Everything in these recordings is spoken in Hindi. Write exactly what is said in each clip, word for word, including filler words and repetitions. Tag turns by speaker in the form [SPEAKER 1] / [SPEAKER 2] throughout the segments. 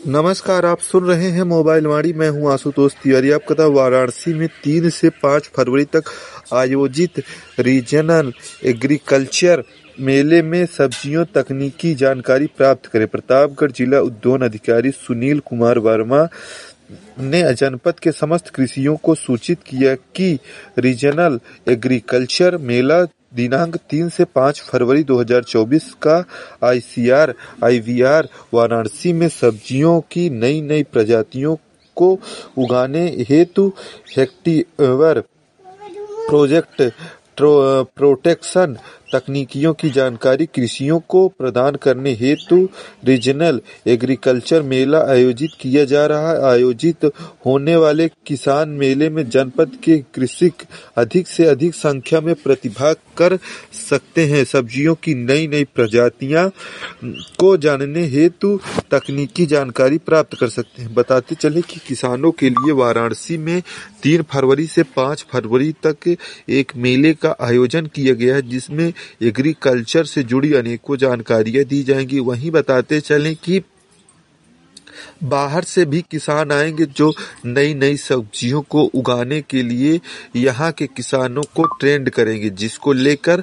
[SPEAKER 1] नमस्कार, आप सुन रहे हैं मोबाइल वाणी। मैं हूं आशुतोष तिवारी। आपका था वाराणसी में तीन से पाँच फरवरी तक आयोजित रीजनल एग्रीकल्चर मेले में सब्जियों तकनीकी जानकारी प्राप्त करें। प्रतापगढ़ जिला उद्यान अधिकारी सुनील कुमार वर्मा ने जनपद के समस्त कृषियों को सूचित किया कि रीजनल एग्रीकल्चर मेला दिनांक तीन से पाँच फरवरी दो हज़ार चौबीस का आईसीआर आईवीआर वाराणसी में सब्जियों की नई नई प्रजातियों को उगाने हेतु हेक्टेयर प्रोजेक्ट प्रोटेक्शन तकनीकियों की जानकारी कृषियों को प्रदान करने हेतु रीजनल एग्रीकल्चर मेला आयोजित किया जा रहा है। आयोजित होने वाले किसान मेले में जनपद के कृषक अधिक से अधिक संख्या में प्रतिभाग कर सकते हैं। सब्जियों की नई नई प्रजातियां को जानने हेतु तकनीकी जानकारी प्राप्त कर सकते हैं। बताते चले कि किसानों के लिए वाराणसी में तीन फरवरी से पाँच फरवरी तक एक मेले का आयोजन किया गया है, जिसमें एग्रीकल्चर से जुड़ी अनेकों जानकारियां दी जाएंगी। वहीं बताते चलें कि बाहर से भी किसान आएंगे जो नई नई सब्जियों को उगाने के लिए यहाँ के किसानों को ट्रेंड करेंगे, जिसको लेकर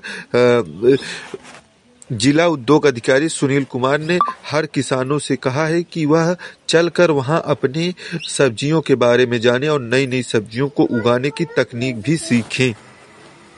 [SPEAKER 1] जिला उद्योग अधिकारी सुनील कुमार ने हर किसानों से कहा है कि वह चलकर वहां अपनी सब्जियों के बारे में जाने और नई नई सब्जियों को उगाने की तकनीक भी सीखें।